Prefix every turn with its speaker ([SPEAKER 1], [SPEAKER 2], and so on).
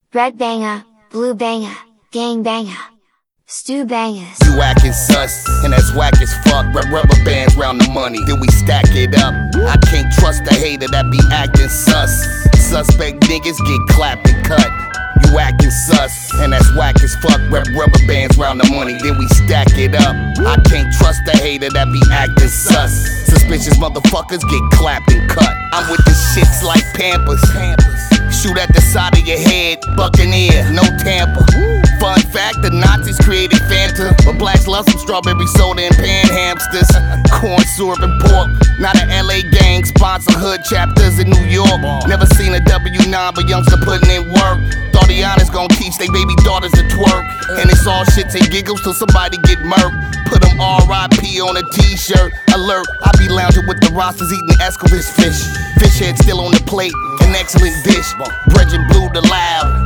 [SPEAKER 1] Red banger, blue banger, gang banger, stew bangers.
[SPEAKER 2] You acting sus, and that's whack as fuck. Rubber bands round the money, then we stack it up. I can't trust a hater that be acting sus. Suspect niggas get clapped and cut. You acting sus, and that's whack as fuck. Rubber bands round the money, then we stack it up. I can't trust a hater that be acting sus. Suspicious motherfuckers get clapped and cut. I'm with the shits like Pampers. Shoot at the side of your head, Buccaneer, no Tampa. Fun fact, the Nazis created Fanta, but blacks love some strawberry soda and pan hamsters. Corn syrup and pork, not an LA gang, sponsor hood chapters in New York. Never seen a W9, but youngster putting in work. Thought the honest gon' teach they baby daughters to twerk. And it's all shits and giggles till somebody get murked. Put them R.I.P. on a t-shirt. Alert, I be lounging with the rosters eating Escovitch fish. Fish head still on the plate, an excellent dish. Brethren blew the loud,